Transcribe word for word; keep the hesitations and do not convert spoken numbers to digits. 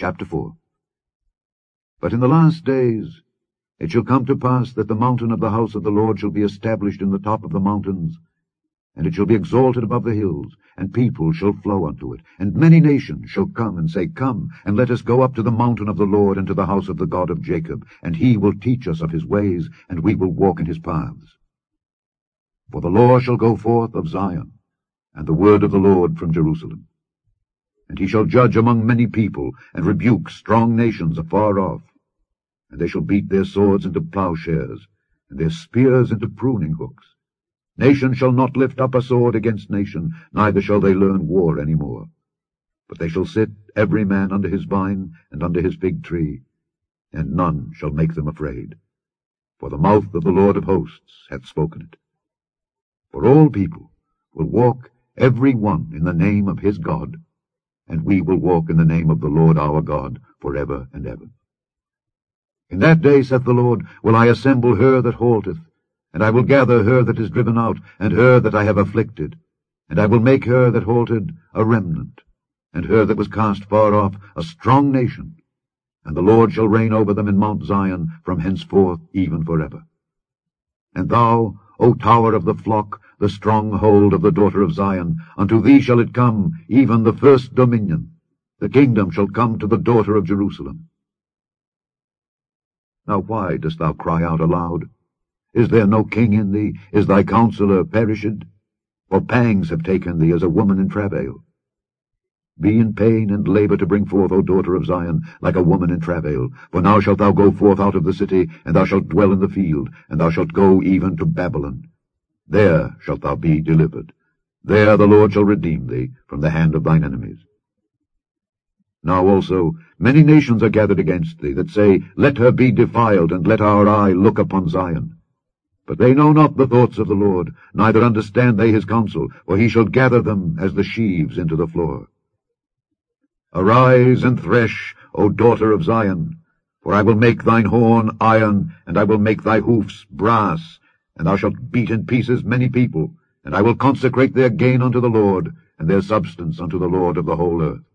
Chapter four. But in the last days it shall come to pass that the mountain of the house of the Lord shall be established in the top of the mountains, and it shall be exalted above the hills, and people shall flow unto it. And many nations shall come and say, Come, and let us go up to the mountain of the Lord, and to the house of the God of Jacob, and he will teach us of his ways, and we will walk in his paths. For the law shall go forth of Zion, and the word of the Lord from Jerusalem. And he shall judge among many people, and rebuke strong nations afar off. And they shall beat their swords into plowshares, and their spears into pruning hooks. Nation shall not lift up a sword against nation, neither shall they learn war any more. But they shall sit every man under his vine and under his fig tree, and none shall make them afraid. For the mouth of the Lord of hosts hath spoken it. For all people will walk every one in the name of his God, and we will walk in the name of the Lord our God for ever and ever. In that day, saith the Lord, will I assemble her that halteth, and I will gather her that is driven out, and her that I have afflicted, and I will make her that halted a remnant, and her that was cast far off a strong nation, and the Lord shall reign over them in Mount Zion from henceforth even for ever. And thou, O tower of the flock, the stronghold of the daughter of Zion, unto thee shall it come, even the first dominion. The kingdom shall come to the daughter of Jerusalem. Now why dost thou cry out aloud? Is there no king in thee? Is thy counselor perished? For pangs have taken thee as a woman in travail. Be in pain and labour to bring forth, O daughter of Zion, like a woman in travail. For now shalt thou go forth out of the city, and thou shalt dwell in the field, and thou shalt go even to Babylon. There shalt thou be delivered. There the Lord shall redeem thee from the hand of thine enemies. Now also many nations are gathered against thee, that say, Let her be defiled, and let our eye look upon Zion. But they know not the thoughts of the Lord, neither understand they his counsel, for he shall gather them as the sheaves into the floor. Arise and thresh, O daughter of Zion, for I will make thine horn iron, and I will make thy hoofs brass, and thou shalt beat in pieces many people, and I will consecrate their gain unto the Lord, and their substance unto the Lord of the whole earth.